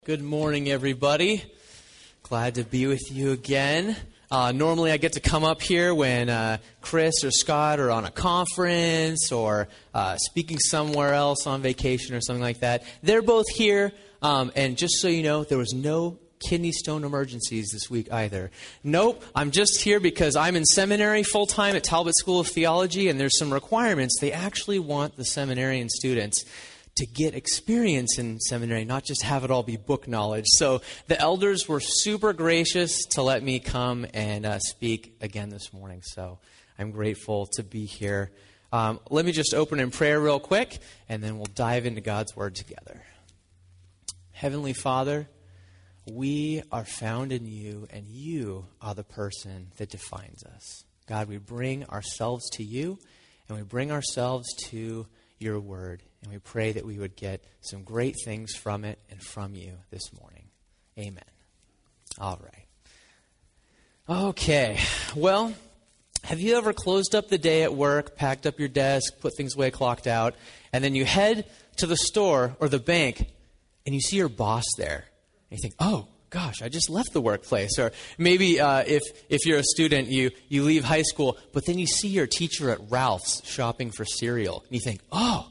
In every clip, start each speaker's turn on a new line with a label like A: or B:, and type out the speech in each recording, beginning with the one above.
A: Good morning, everybody. Glad to be with you again. Normally I get to come up here when Chris or Scott are on a conference or speaking somewhere else on vacation or something like that. They're both here, and just so you know, there was no kidney stone emergencies this week either. Nope, I'm just here because I'm in seminary full-time at Talbot School of Theology, and there's some requirements. They actually want the seminarian students to get experience in seminary, not just have it all be book knowledge. So the elders were super gracious to let me come and speak again this morning. So I'm grateful to be here. Let me just open in prayer real quick, and then we'll dive into God's Word together. Heavenly Father, we are found in you, and you are the person that defines us. God, we bring ourselves to you, and we bring ourselves to your word. And we pray that we would get some great things from it and from you this morning. Amen. All right. Okay. Well, have you ever closed up the day at work, packed up your desk, put things away, clocked out, and then you head to the store or the bank and you see your boss there? And you think, oh, gosh, I just left the workplace. Or maybe if you're a student, you leave high school, but then you see your teacher at Ralph's shopping for cereal. And you think, oh,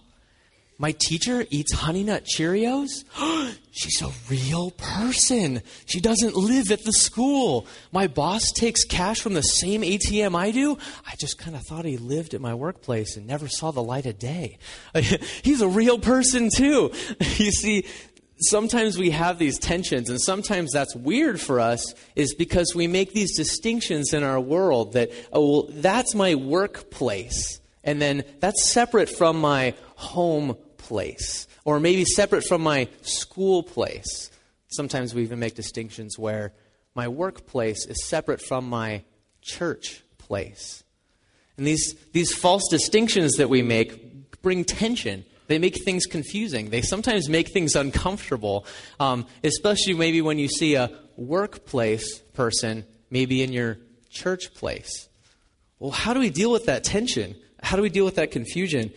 A: my teacher eats Honey Nut Cheerios? She's a real person. She doesn't live at the school. My boss takes cash from the same ATM I do? I just kind of thought he lived at my workplace and never saw the light of day. He's a real person too. You see, sometimes we have these tensions, and sometimes that's weird for us, is because we make these distinctions in our world that, oh, well, that's my workplace, and then that's separate from my home place, or maybe separate from my school place. Sometimes we even make distinctions where my workplace is separate from my church place. And these false distinctions that we make bring tension. They make things confusing. They sometimes make things uncomfortable, especially maybe when you see a workplace person maybe in your church place. Well, how do we deal with that tension? How do we deal with that confusion?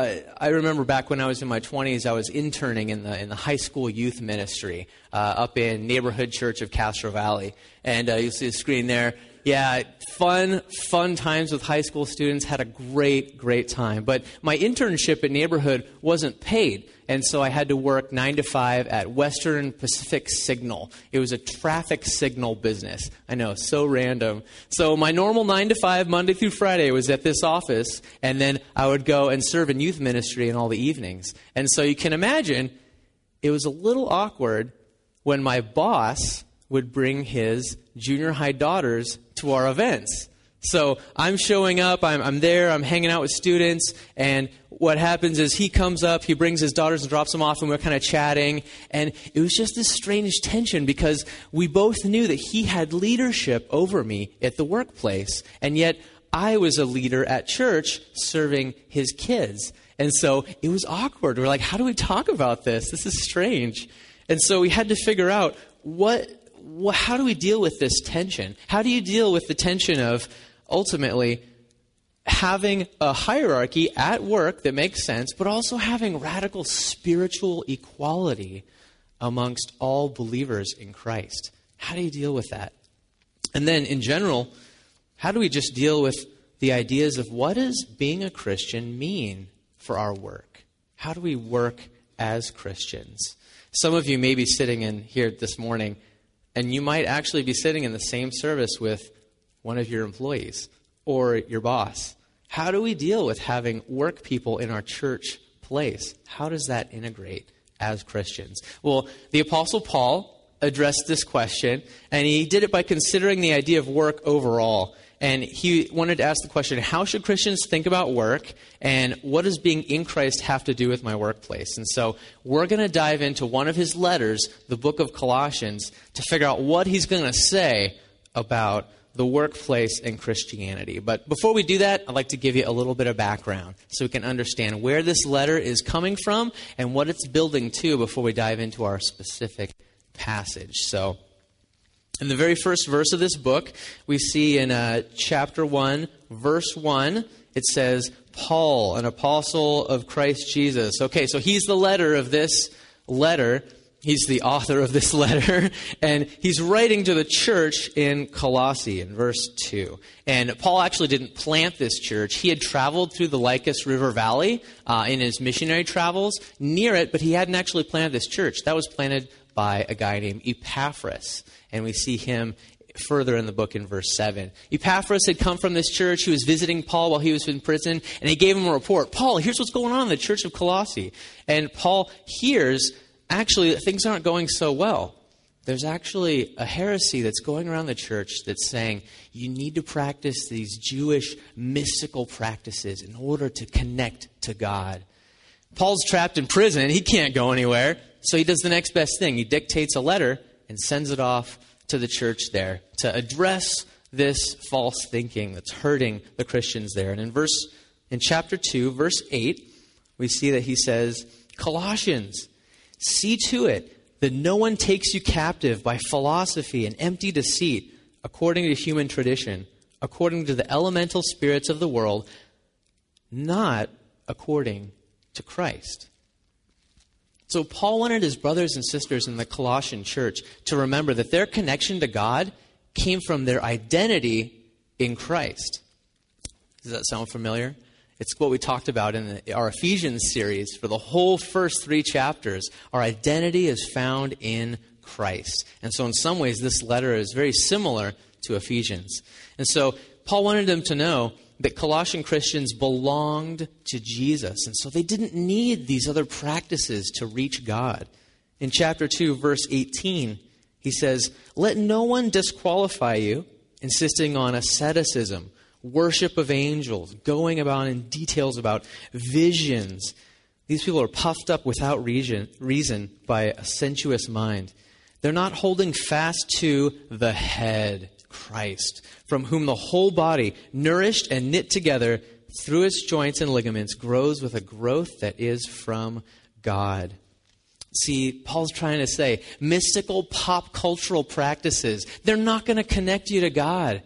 A: I remember back when I was in my 20s, I was interning in the high school youth ministry up in Neighborhood Church of Castro Valley. And you see the screen there. Yeah, fun times with high school students. Had a great time. But my internship at Neighborhood wasn't paid, and so I had to work 9 to 5 at Western Pacific Signal. It was a traffic signal business. I know, so random. So my normal 9 to 5, Monday through Friday, was at this office, and then I would go and serve in youth ministry in all the evenings. And so you can imagine, it was a little awkward when my boss would bring his junior high daughters to our events. So I'm showing up, I'm there, I'm hanging out with students, and what happens is he comes up, he brings his daughters and drops them off, and we're kind of chatting, and it was just this strange tension because we both knew that he had leadership over me at the workplace, and yet I was a leader at church serving his kids. And so it was awkward. We're like, how do we talk about this? This is strange. And so we had to figure out how do we deal with this tension? How do you deal with the tension of ultimately having a hierarchy at work that makes sense, but also having radical spiritual equality amongst all believers in Christ? How do you deal with that? And then in general, how do we just deal with the ideas of what does being a Christian mean for our work? How do we work as Christians? Some of you may be sitting in here this morning, and you might actually be sitting in the same service with one of your employees or your boss. How do we deal with having work people in our church place? How does that integrate as Christians? Well, the Apostle Paul addressed this question, and he did it by considering the idea of work overall. And he wanted to ask the question, how should Christians think about work, and what does being in Christ have to do with my workplace? And so we're going to dive into one of his letters, the book of Colossians, to figure out what he's going to say about the workplace and Christianity. But before we do that, I'd like to give you a little bit of background so we can understand where this letter is coming from and what it's building to before we dive into our specific passage. So in the very first verse of this book, we see in chapter 1, verse 1, it says, Paul, an apostle of Christ Jesus. Okay, so he's the letter of this letter He's the author of this letter, and he's writing to the church in Colossae in verse 2. And Paul actually didn't plant this church. He had traveled through the Lycus River Valley in his missionary travels near it, but he hadn't actually planted this church. That was planted by a guy named Epaphras, and we see him further in the book in verse 7. Epaphras had come from this church. He was visiting Paul while he was in prison, and he gave him a report. Paul, here's what's going on in the church of Colossae. And Paul hears, actually, things aren't going so well. There's actually a heresy that's going around the church that's saying you need to practice these Jewish mystical practices in order to connect to God. Paul's trapped in prison. He can't go anywhere. So he does the next best thing. He dictates a letter and sends it off to the church there to address this false thinking that's hurting the Christians there. And in chapter 2, verse 8, we see that he says, Colossians, see to it that no one takes you captive by philosophy and empty deceit, according to human tradition, according to the elemental spirits of the world, not according to Christ. So Paul wanted his brothers and sisters in the Colossian church to remember that their connection to God came from their identity in Christ. Does that sound familiar? It's what we talked about in our Ephesians series for the whole first 3 chapters. Our identity is found in Christ. And so in some ways, this letter is very similar to Ephesians. And so Paul wanted them to know that Colossian Christians belonged to Jesus. And so they didn't need these other practices to reach God. In chapter 2, verse 18, he says, let no one disqualify you, insisting on asceticism, worship of angels, going about in details about visions. These people are puffed up without reason by a sensuous mind. They're not holding fast to the head, Christ, from whom the whole body, nourished and knit together through its joints and ligaments, grows with a growth that is from God. See, Paul's trying to say, mystical pop cultural practices, they're not going to connect you to God.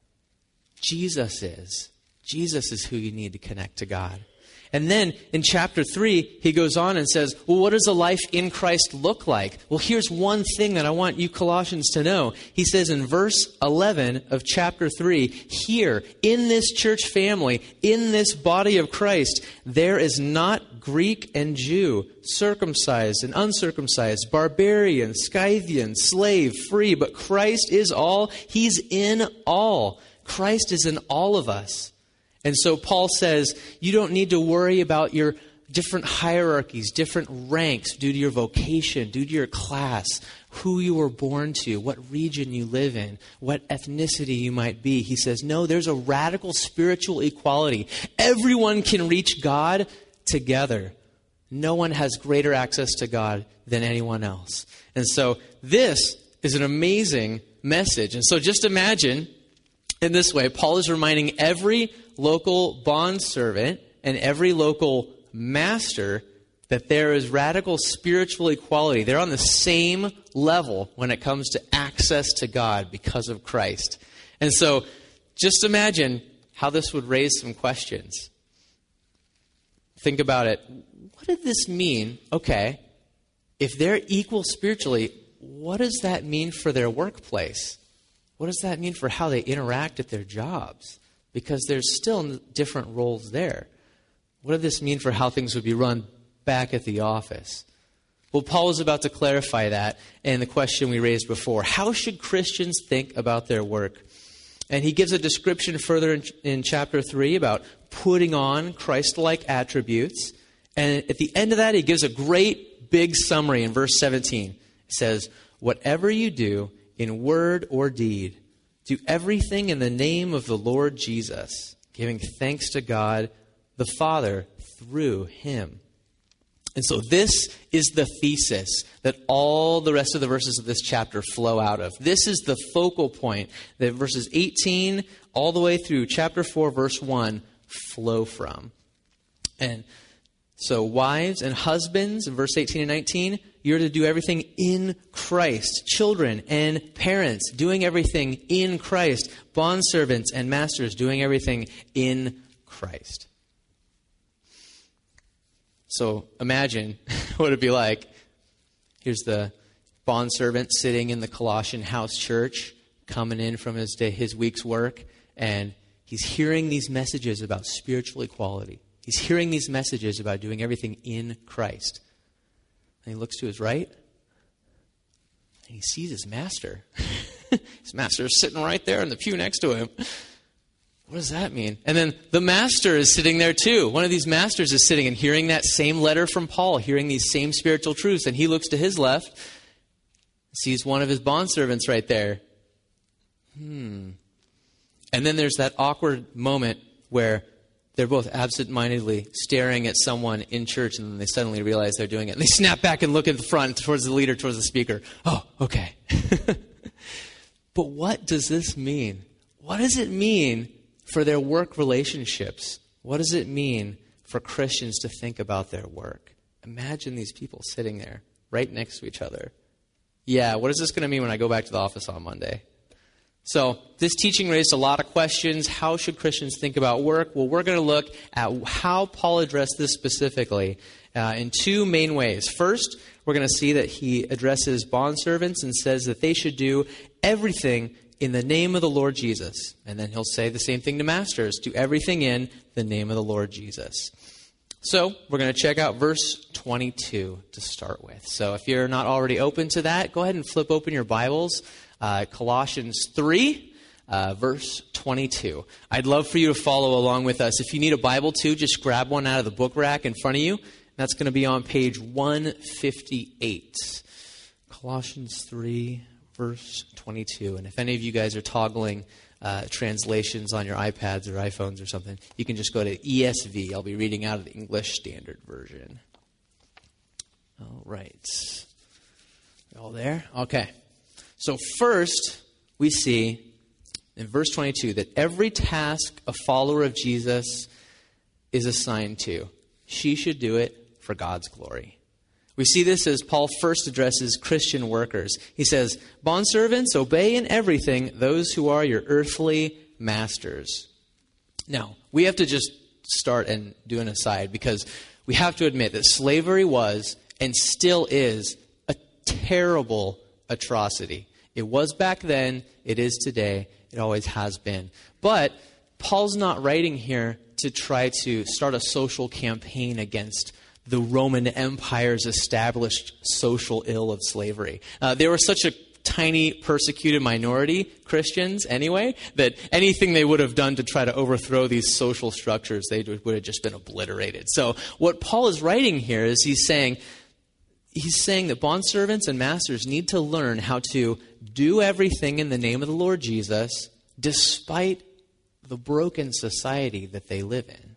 A: Jesus is. Jesus is who you need to connect to God. And then in chapter 3, he goes on and says, well, what does a life in Christ look like? Well, here's one thing that I want you Colossians to know. He says in verse 11 of chapter 3, here, in this church family, in this body of Christ, there is not Greek and Jew, circumcised and uncircumcised, barbarian, Scythian, slave, free, but Christ is all. He's in all. Christ is in all of us. And so Paul says, you don't need to worry about your different hierarchies, different ranks due to your vocation, due to your class, who you were born to, what region you live in, what ethnicity you might be. He says, no, there's a radical spiritual equality. Everyone can reach God together. No one has greater access to God than anyone else. And so this is an amazing message. And so just imagine in this way, Paul is reminding every local bondservant and every local master that there is radical spiritual equality. They're on the same level when it comes to access to God because of Christ. And so just imagine how this would raise some questions. Think about it. What did this mean? Okay, if they're equal spiritually, what does that mean for their workplace? What does that mean for how they interact at their jobs? Because there's still different roles there. What did this mean for how things would be run back at the office? Well, Paul is about to clarify that in the question we raised before. How should Christians think about their work? And he gives a description further in chapter 3 about putting on Christ-like attributes. And at the end of that, he gives a great big summary in verse 17. It says, whatever you do, in word or deed, do everything in the name of the Lord Jesus, giving thanks to God the Father through him. And so this is the thesis that all the rest of the verses of this chapter flow out of. This is the focal point that verses 18 all the way through chapter 4, verse 1 flow from. And so wives and husbands, in verse 18 and 19, you're to do everything in Christ. Children and parents, doing everything in Christ. Bondservants and masters, doing everything in Christ. So imagine what it'd be like Here's the bondservant sitting in the Colossian house church, coming in from his week's work, and he's hearing these messages about spiritual equality. He's hearing these messages about doing everything in Christ. And he looks to his right, and he sees his master. His master is sitting right there in the pew next to him. What does that mean? And then the master is sitting there too. One of these masters is sitting and hearing that same letter from Paul, hearing these same spiritual truths. And he looks to his left, sees one of his bondservants right there. And then there's that awkward moment where they're both absent-mindedly staring at someone in church, and then they suddenly realize they're doing it. And they snap back and look at the front, towards the leader, towards the speaker. Oh, okay. But what does this mean? What does it mean for their work relationships? What does it mean for Christians to think about their work? Imagine these people sitting there right next to each other. Yeah, what is this going to mean when I go back to the office on Monday? So this teaching raised a lot of questions. How should Christians think about work? Well, we're going to look at how Paul addressed this specifically in two main ways. First, we're going to see that he addresses bondservants and says that they should do everything in the name of the Lord Jesus. And then he'll say the same thing to masters. Do everything in the name of the Lord Jesus. So we're going to check out verse 22 to start with. So if you're not already open to that, go ahead and flip open your Bibles. Colossians 3, verse 22. I'd love for you to follow along with us. If you need a Bible too, just grab one out of the book rack in front of you. That's going to be on page 158. Colossians 3, verse 22. And if any of you guys are toggling translations on your iPads or iPhones or something, you can just go to ESV. I'll be reading out of the English Standard Version. All right. You all there? Okay. So first, we see in verse 22 that every task a follower of Jesus is assigned to, she should do it for God's glory. We see this as Paul first addresses Christian workers. He says, bondservants, obey in everything those who are your earthly masters. Now, we have to just start and do an aside because we have to admit that slavery was and still is a terrible atrocity. It was back then, it is today, it always has been. But Paul's not writing here to try to start a social campaign against the Roman Empire's established social ill of slavery. They were such a tiny persecuted minority, Christians anyway, that anything they would have done to try to overthrow these social structures, they would have just been obliterated. So what Paul is writing here is he's saying that bondservants and masters need to learn how to do everything in the name of the Lord Jesus despite the broken society that they live in.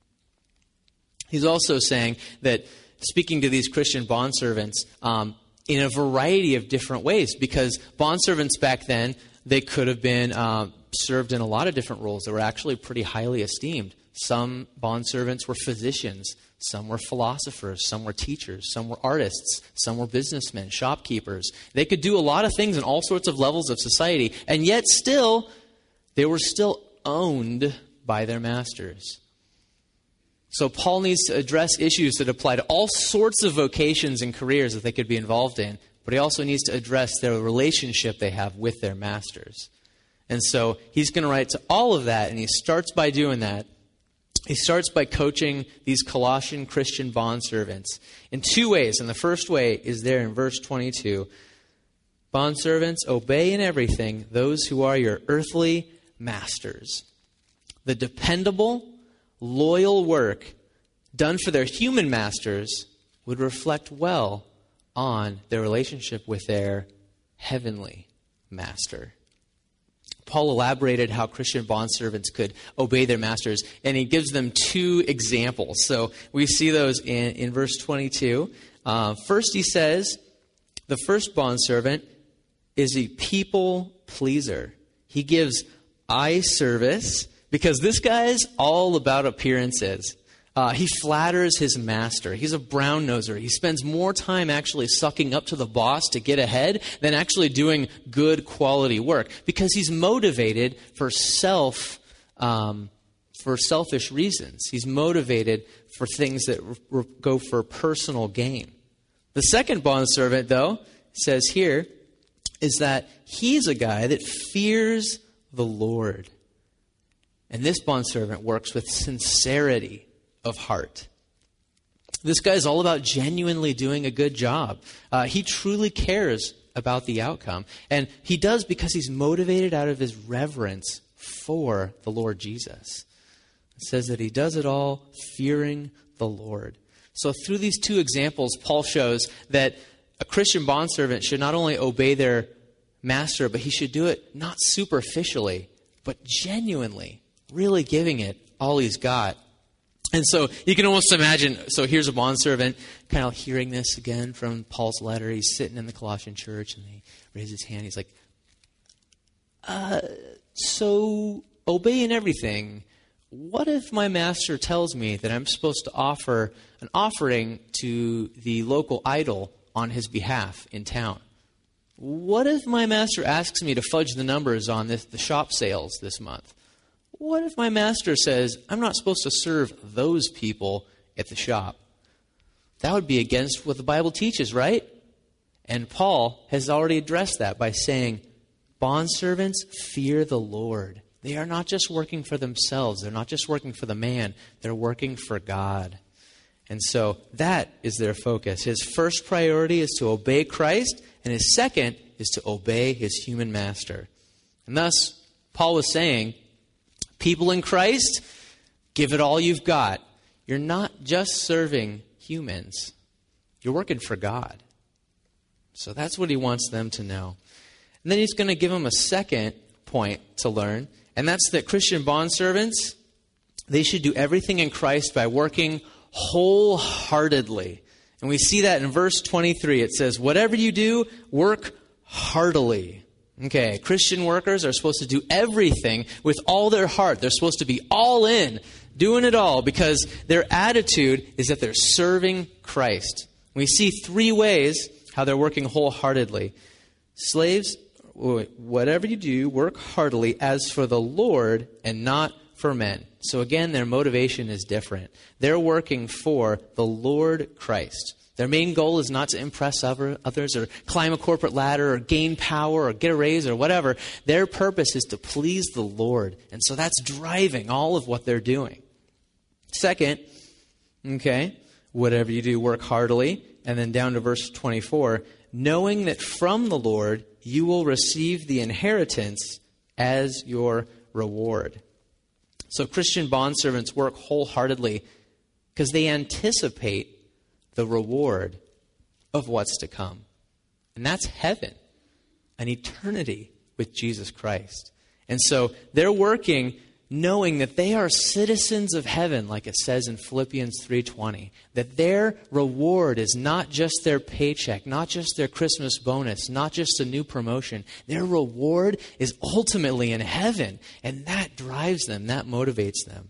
A: He's also saying that, speaking to these Christian bondservants, in a variety of different ways, because bondservants back then, they could have been served in a lot of different roles that were actually pretty highly esteemed. Some bondservants were physicians, some were philosophers, some were teachers, some were artists, some were businessmen, shopkeepers. They could do a lot of things in all sorts of levels of society, and yet still, they were still owned by their masters. So Paul needs to address issues that apply to all sorts of vocations and careers that they could be involved in, but he also needs to address their relationship they have with their masters. And so he's going to write to all of that, and he starts by doing that. He starts by coaching these Colossian Christian bondservants in two ways. And the first way is there in verse 22. Bondservants, obey in everything those who are your earthly masters. The dependable, loyal work done for their human masters would reflect well on their relationship with their heavenly master. Paul elaborated how Christian bondservants could obey their masters, and he gives them two examples. So we see those in verse 22. First, he says, the first bondservant is a people pleaser. He gives eye service because this guy's all about appearances. He flatters his master. He's a brown-noser. He spends more time actually sucking up to the boss to get ahead than actually doing good quality work because he's motivated for selfish reasons. He's motivated for things that go for personal gain. The second bondservant, though, says here, is that he's a guy that fears the Lord. And this bondservant works with sincerity of heart. This guy is all about genuinely doing a good job. He truly cares about the outcome. And he does because he's motivated out of his reverence for the Lord Jesus. It says that he does it all fearing the Lord. So through these two examples, Paul shows that a Christian bondservant should not only obey their master, but he should do it not superficially, but genuinely, really giving it all he's got. And so you can almost imagine, so here's a bondservant kind of hearing this again from Paul's letter. He's sitting in the Colossian church and he raises his hand. He's like, so obeying everything, what if my master tells me that I'm supposed to offer an offering to the local idol on his behalf in town? What if my master asks me to fudge the numbers on the shop sales this month? What if my master says I'm not supposed to serve those people at the shop? That would be against what the Bible teaches, right? And Paul has already addressed that by saying, bondservants fear the Lord. They are not just working for themselves. They're not just working for the man. They're working for God. And so that is their focus. His first priority is to obey Christ, and his second is to obey his human master. And thus, Paul was saying, people in Christ, give it all you've got. You're not just serving humans. You're working for God. So that's what he wants them to know. And then he's going to give them a second point to learn, and that's that Christian bondservants, they should do everything in Christ by working wholeheartedly. And we see that in verse 23. It says, whatever you do, work heartily. Okay, Christian workers are supposed to do everything with all their heart. They're supposed to be all in, doing it all, because their attitude is that they're serving Christ. We see three ways how they're working wholeheartedly. Slaves, whatever you do, work heartily as for the Lord and not for men. So again, their motivation is different. They're working for the Lord Christ. Their main goal is not to impress others or climb a corporate ladder or gain power or get a raise or whatever. Their purpose is to please the Lord. And so that's driving all of what they're doing. Second, whatever you do, work heartily. And then down to verse 24, knowing that from the Lord you will receive the inheritance as your reward. So Christian bondservants work wholeheartedly because they anticipate the reward of what's to come. And that's heaven, an eternity with Jesus Christ. And so they're working knowing that they are citizens of heaven, like it says in Philippians 3:20, that their reward is not just their paycheck, not just their Christmas bonus, not just a new promotion. Their reward is ultimately in heaven, and that drives them, that motivates them.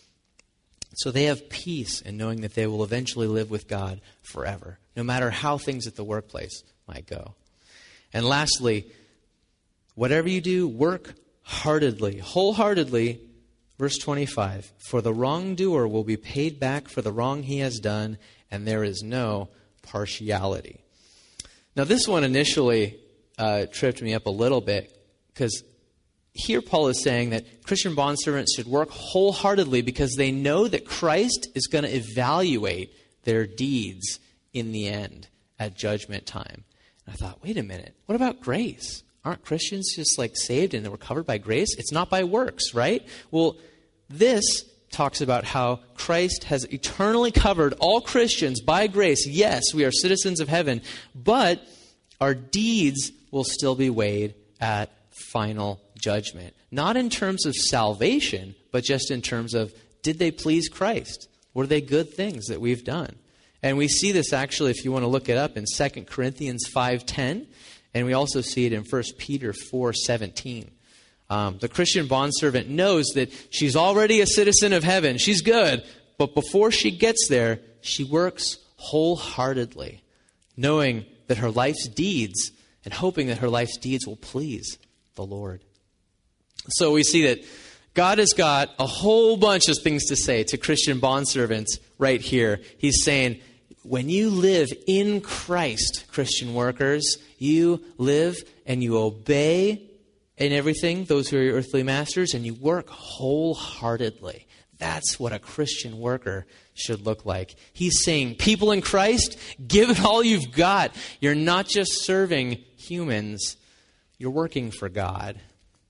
A: So they have peace in knowing that they will eventually live with God forever, no matter how things at the workplace might go. And lastly, whatever you do, work heartedly, wholeheartedly. Verse 25, for the wrongdoer will be paid back for the wrong he has done, and there is no partiality. Now this one initially tripped me up a little bit, because here Paul is saying that Christian bondservants should work wholeheartedly because they know that Christ is going to evaluate their deeds in the end at judgment time. And I thought, wait a minute, what about grace? Aren't Christians just like saved and they were covered by grace? It's not by works, right? Well, this talks about how Christ has eternally covered all Christians by grace. Yes, we are citizens of heaven, but our deeds will still be weighed at final judgment. Not in terms of salvation, but just in terms of, did they please Christ? Were they good things that we've done? And we see this actually, if you want to look it up, in 2 Corinthians 5:10. And we also see it in 1 Peter 4:17. The Christian bondservant knows that she's already a citizen of heaven. She's good. But before she gets there, she works wholeheartedly, knowing that her life's deeds and hoping that her life's deeds will please the Lord. So we see that God has got a whole bunch of things to say to Christian bondservants right here. He's saying, when you live in Christ, Christian workers, you live and you obey in everything, those who are your earthly masters, and you work wholeheartedly. That's what a Christian worker should look like. He's saying, people in Christ, give it all you've got. You're not just serving humans, you're working for God.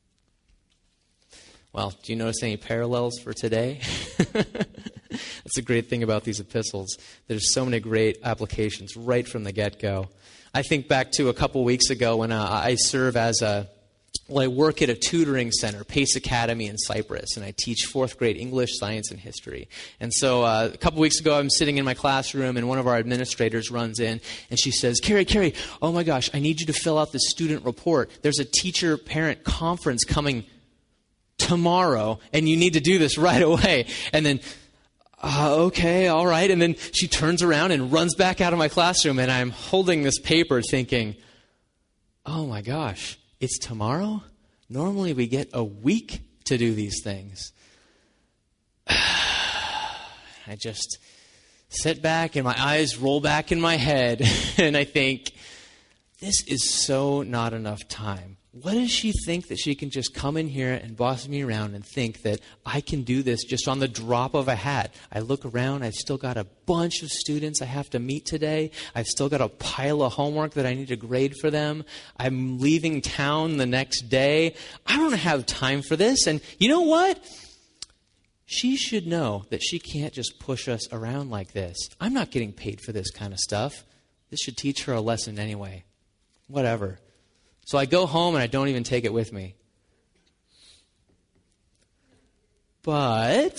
A: Well, do you notice any parallels for today? That's the great thing about these epistles. There's so many great applications right from the get-go. I think back to a couple weeks ago when I serve as I work at a tutoring center, Pace Academy in Cyprus, and I teach fourth grade English, science, and history. And so a couple weeks ago, I'm sitting in my classroom, and one of our administrators runs in, and she says, Carrie, oh my gosh, I need you to fill out the student report. There's a teacher-parent conference coming tomorrow, and you need to do this right away. And then, okay, all right. And then she turns around and runs back out of my classroom, and I'm holding this paper thinking, oh my gosh, it's tomorrow? Normally we get a week to do these things. I just sit back and my eyes roll back in my head and I think, this is so not enough time. What does she think that she can just come in here and boss me around and think that I can do this just on the drop of a hat? I look around, I've still got a bunch of students I have to meet today. I've still got a pile of homework that I need to grade for them. I'm leaving town the next day. I don't have time for this. And you know what? She should know that she can't just push us around like this. I'm not getting paid for this kind of stuff. This should teach her a lesson anyway. Whatever. So I go home and I don't even take it with me. But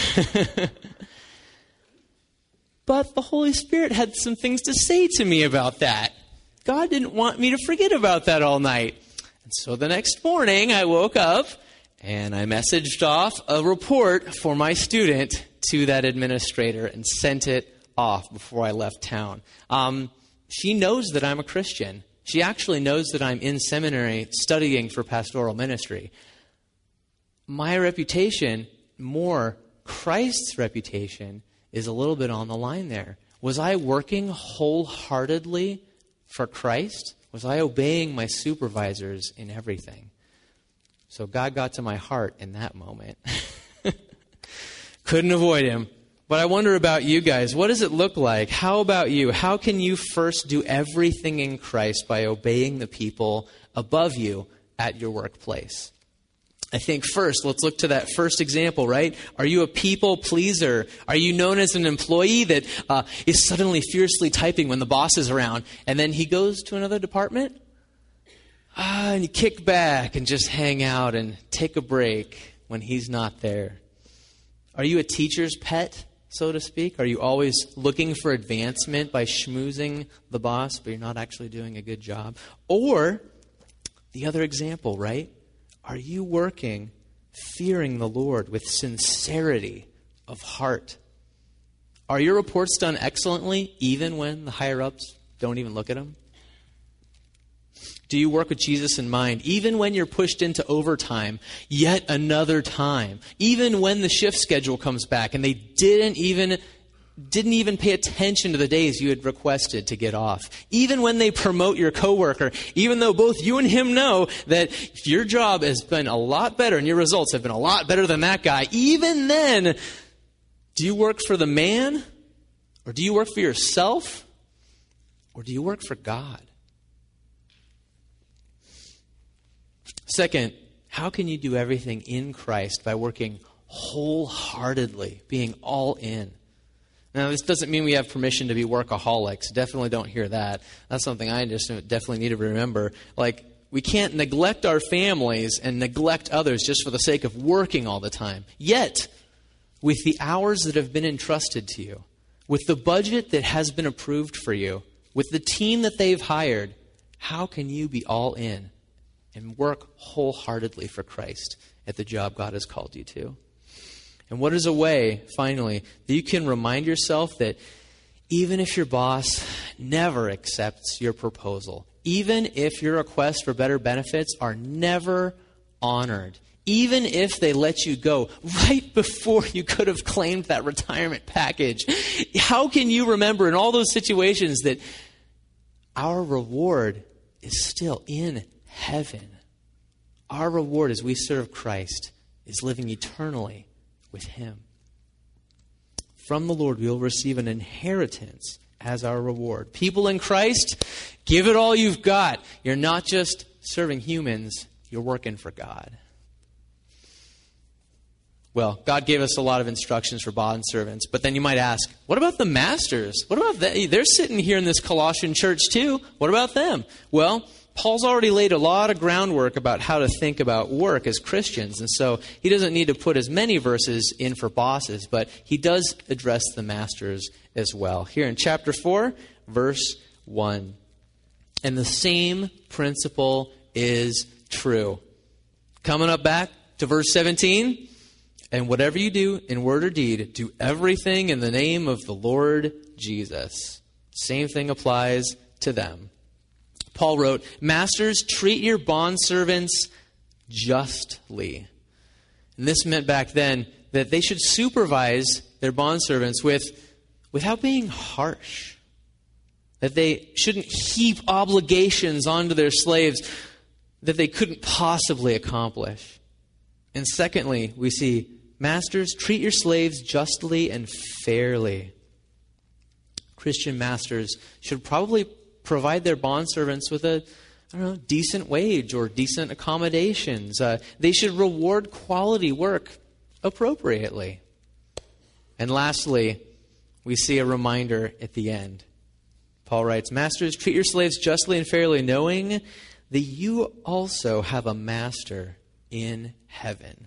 A: the Holy Spirit had some things to say to me about that. God didn't want me to forget about that all night. And so the next morning I woke up and I messaged off a report for my student to that administrator and sent it off before I left town. She knows that I'm a Christian. She actually knows that I'm in seminary studying for pastoral ministry. My reputation, more Christ's reputation, is a little bit on the line there. Was I working wholeheartedly for Christ? Was I obeying my supervisors in everything? So God got to my heart in that moment. Couldn't avoid him. But I wonder about you guys. What does it look like? How about you? How can you first do everything in Christ by obeying the people above you at your workplace? I think first, let's look to that first example, right? Are you a people pleaser? Are you known as an employee that is suddenly fiercely typing when the boss is around, and then he goes to another department? And you kick back and just hang out and take a break when he's not there. Are you a teacher's pet, so to speak? Are you always looking for advancement by schmoozing the boss, but you're not actually doing a good job? Or the other example, right? Are you working fearing the Lord with sincerity of heart? Are your reports done excellently even when the higher-ups don't even look at them? Do you work with Jesus in mind, even when you're pushed into overtime yet another time? Even when the shift schedule comes back and they didn't even pay attention to the days you had requested to get off. Even when they promote your coworker, even though both you and him know that your job has been a lot better and your results have been a lot better than that guy, even then, do you work for the man? Or do you work for yourself? Or do you work for God? Second, how can you do everything in Christ by working wholeheartedly, being all in? Now, this doesn't mean we have permission to be workaholics. Definitely don't hear that. That's something I just definitely need to remember. Like, we can't neglect our families and neglect others just for the sake of working all the time. Yet, with the hours that have been entrusted to you, with the budget that has been approved for you, with the team that they've hired, how can you be all in and work wholeheartedly for Christ at the job God has called you to? And what is a way, finally, that you can remind yourself that even if your boss never accepts your proposal, even if your requests for better benefits are never honored, even if they let you go right before you could have claimed that retirement package, how can you remember in all those situations that our reward is still in heaven? Our reward as we serve Christ is living eternally with Him. From the Lord, we will receive an inheritance as our reward. People in Christ, give it all you've got. You're not just serving humans, you're working for God. Well, God gave us a lot of instructions for bondservants, but then you might ask, what about the masters? What about them? They're sitting here in this Colossian church too. What about them? Well, Paul's already laid a lot of groundwork about how to think about work as Christians, and so he doesn't need to put as many verses in for bosses, but he does address the masters as well. Here in chapter 4, verse 1. And the same principle is true. Coming up back to verse 17. And whatever you do in word or deed, do everything in the name of the Lord Jesus. Same thing applies to them. Paul wrote, Masters, treat your bondservants justly. And this meant back then that they should supervise their bondservants without being harsh. That they shouldn't heap obligations onto their slaves that they couldn't possibly accomplish. And secondly, we see, Masters, treat your slaves justly and fairly. Christian masters should probably provide their bondservants with a decent wage or decent accommodations. They should reward quality work appropriately. And lastly, we see a reminder at the end. Paul writes, Masters, treat your slaves justly and fairly, knowing that you also have a master in heaven.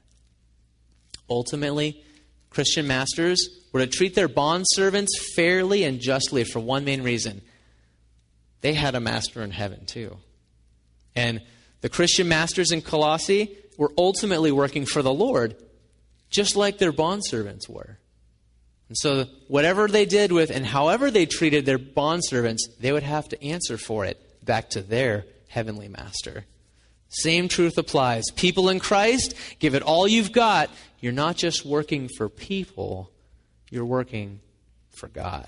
A: Ultimately, Christian masters were to treat their bondservants fairly and justly for one main reason. They had a master in heaven too. And the Christian masters in Colossae were ultimately working for the Lord, just like their bondservants were. And so whatever they did with and however they treated their bondservants, they would have to answer for it back to their heavenly master. Same truth applies. People in Christ, give it all you've got. You're not just working for people, you're working for God.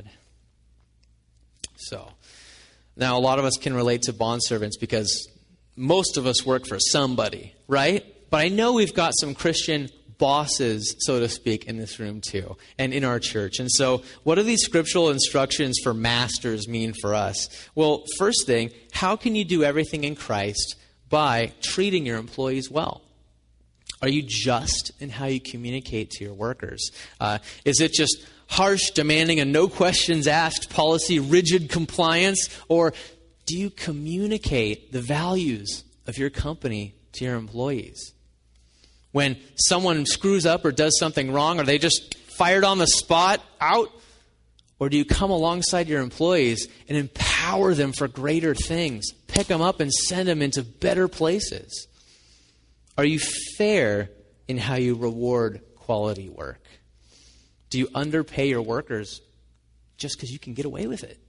A: So, now a lot of us can relate to bondservants because most of us work for somebody, right? But I know we've got some Christian bosses, so to speak, in this room too, and in our church. And so, what do these scriptural instructions for masters mean for us? Well, first thing, how can you do everything in Christ by treating your employees well? Are you just in how you communicate to your workers? Is it just harsh, demanding, and no questions asked policy, rigid compliance? Or do you communicate the values of your company to your employees? When someone screws up or does something wrong, are they just fired on the spot, out? Or do you come alongside your employees and empower them for greater things? Pick them up and send them into better places? Are you fair in how you reward quality work? Do you underpay your workers just because you can get away with it?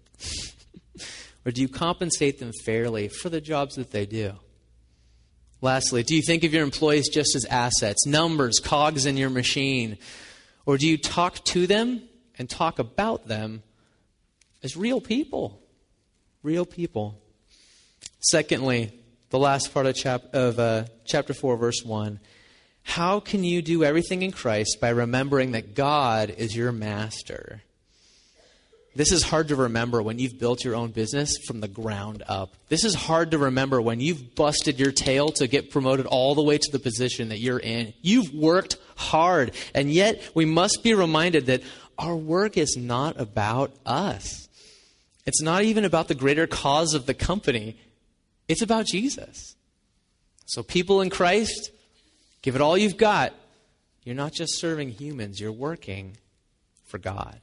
A: Or do you compensate them fairly for the jobs that they do? Lastly, do you think of your employees just as assets, numbers, cogs in your machine? Or do you talk to them and talk about them as real people? Real people. Secondly, the last part of chapter 4, verse 1. How can you do everything in Christ by remembering that God is your master? This is hard to remember when you've built your own business from the ground up. This is hard to remember when you've busted your tail to get promoted all the way to the position that you're in. You've worked hard, and yet we must be reminded that our work is not about us. It's not even about the greater cause of the company. It's about Jesus. So people in Christ, give it all you've got. You're not just serving humans, you're working for God.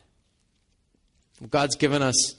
A: God's given us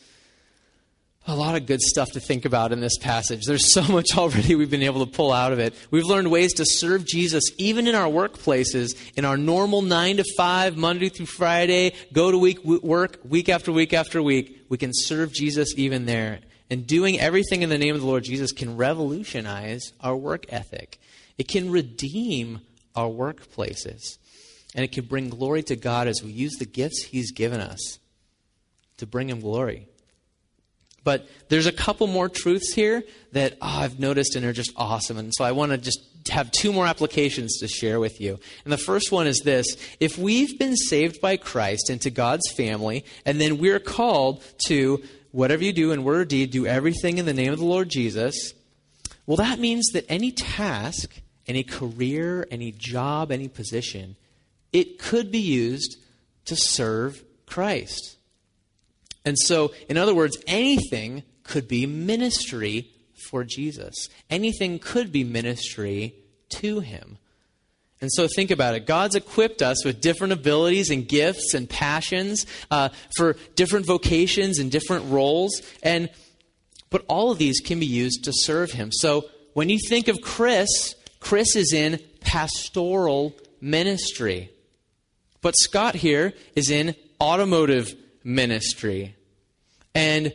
A: a lot of good stuff to think about in this passage. There's so much already we've been able to pull out of it. We've learned ways to serve Jesus even in our workplaces, in our normal 9 to 5, Monday through Friday, go to work week after week after week. We can serve Jesus even there. And doing everything in the name of the Lord Jesus can revolutionize our work ethic. It can redeem our workplaces. And it can bring glory to God as we use the gifts He's given us to bring Him glory. But there's a couple more truths here that I've noticed and are just awesome. And so I want to just have two more applications to share with you. And the first one is this. If we've been saved by Christ into God's family, and then we're called to, whatever you do in word or deed, do everything in the name of the Lord Jesus, well, that means that any task, any career, any job, any position, it could be used to serve Christ. And so, in other words, anything could be ministry for Jesus. Anything could be ministry to Him. And so think about it. God's equipped us with different abilities and gifts and passions for different vocations and different roles. But all of these can be used to serve Him. So when you think of Chris is in pastoral ministry. But Scott here is in automotive ministry. And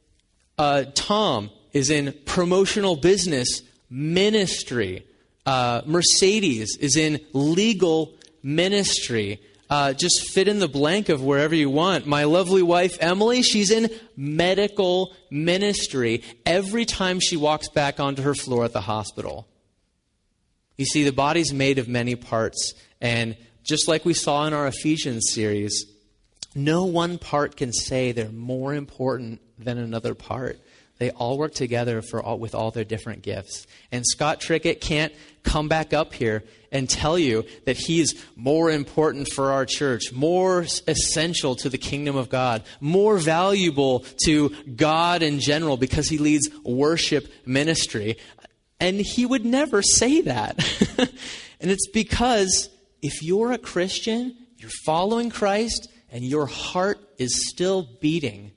A: Tom is in promotional business ministry. Mercedes is in legal ministry. Just fit in the blank of wherever you want. My lovely wife, Emily, she's in medical ministry every time she walks back onto her floor at the hospital. You see, the body's made of many parts. And just like we saw in our Ephesians series, no one part can say they're more important than another part. They all work together with all their different gifts. And Scott Trickett can't come back up here and tell you that he's more important for our church, more essential to the kingdom of God, more valuable to God in general because he leads worship ministry. And he would never say that. And it's because if you're a Christian, you're following Christ, and your heart is still beating,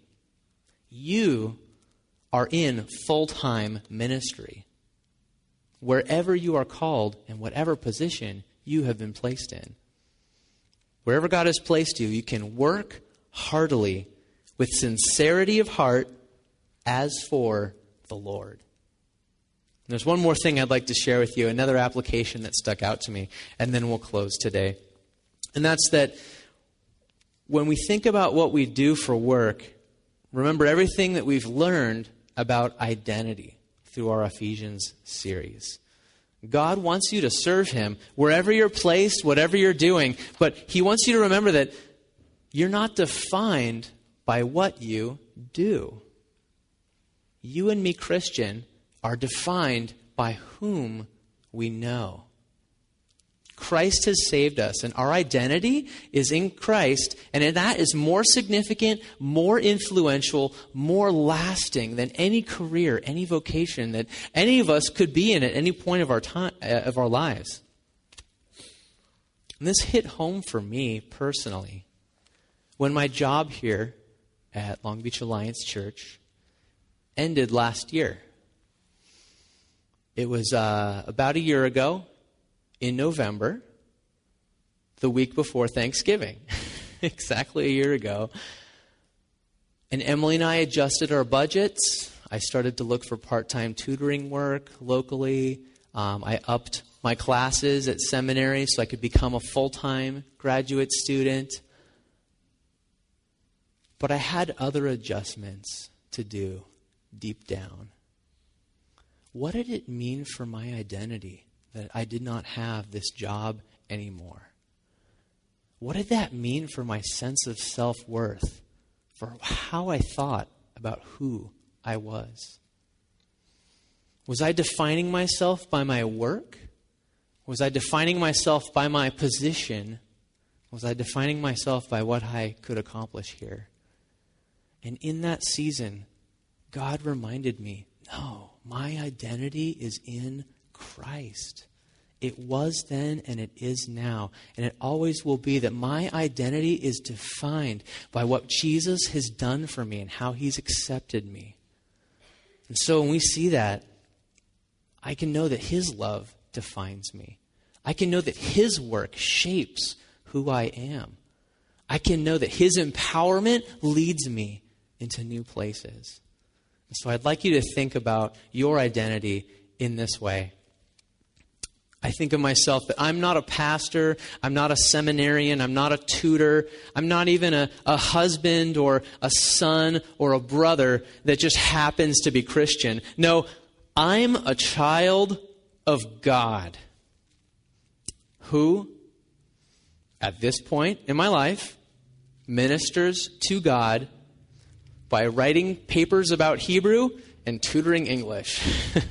A: you are in full-time ministry. Wherever you are called, in whatever position you have been placed in. Wherever God has placed you, you can work heartily with sincerity of heart as for the Lord. And there's one more thing I'd like to share with you, another application that stuck out to me, and then we'll close today. And that's that when we think about what we do for work, remember everything that we've learned about identity through our Ephesians series. God wants you to serve Him wherever you're placed, whatever you're doing, but He wants you to remember that you're not defined by what you do. You and me, Christian, are defined by whom we know. Christ has saved us, and our identity is in Christ, and that is more significant, more influential, more lasting than any career, any vocation that any of us could be in at any point of our lives. And this hit home for me personally when my job here at Long Beach Alliance Church ended last year. It was about a year ago. In November, the week before Thanksgiving, exactly a year ago. And Emily and I adjusted our budgets. I started to look for part-time tutoring work locally. I upped my classes at seminary so I could become a full-time graduate student. But I had other adjustments to do deep down. What did it mean for my identity that I did not have this job anymore? What did that mean for my sense of self-worth, for how I thought about who I was? Was I defining myself by my work? Was I defining myself by my position? Was I defining myself by what I could accomplish here? And in that season, God reminded me, no, my identity is in Christ. It was then and it is now. And it always will be that my identity is defined by what Jesus has done for me and how He's accepted me. And so when we see that, I can know that His love defines me. I can know that His work shapes who I am. I can know that His empowerment leads me into new places. And so I'd like you to think about your identity in this way. I think of myself that I'm not a pastor, I'm not a seminarian, I'm not a tutor, I'm not even a husband or a son or a brother that just happens to be Christian. No, I'm a child of God who, at this point in my life, ministers to God by writing papers about Hebrew and tutoring English.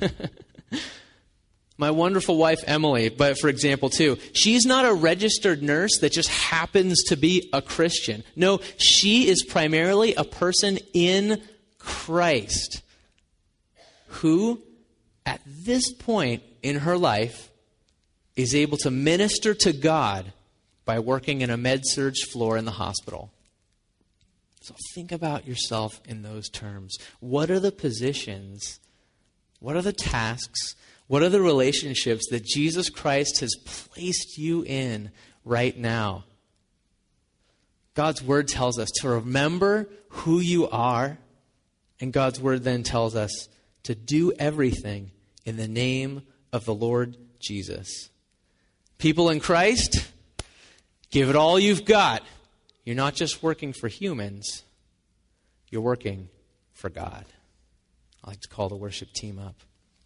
A: My wonderful wife, Emily, but for example, too, she's not a registered nurse that just happens to be a Christian. No, she is primarily a person in Christ who, at this point in her life, is able to minister to God by working in a med-surg floor in the hospital. So think about yourself in those terms. What are the positions? What are the tasks? What are the relationships that Jesus Christ has placed you in right now? God's word tells us to remember who you are, and God's word then tells us to do everything in the name of the Lord Jesus. People in Christ, give it all you've got. You're not just working for humans, you're working for God. I'd like to call the worship team up.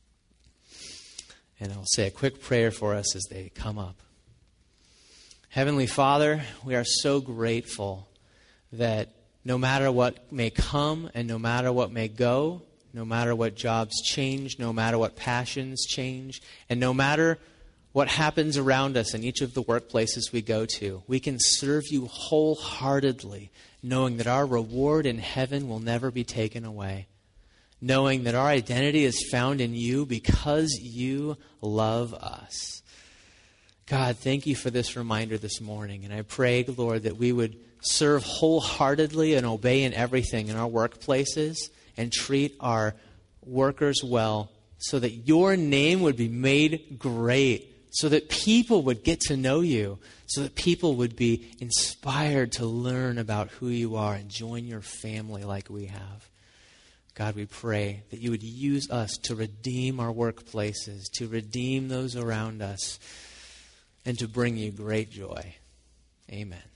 A: And I'll say a quick prayer for us as they come up. Heavenly Father, we are so grateful that no matter what may come and no matter what may go, no matter what jobs change, no matter what passions change, and no matter what happens around us in each of the workplaces we go to, we can serve you wholeheartedly, knowing that our reward in heaven will never be taken away. Knowing that our identity is found in you because you love us. God, thank you for this reminder this morning. And I pray, Lord, that we would serve wholeheartedly and obey in everything in our workplaces and treat our workers well so that your name would be made great, so that people would get to know you, so that people would be inspired to learn about who you are and join your family like we have. God, we pray that you would use us to redeem our workplaces, to redeem those around us, and to bring you great joy. Amen.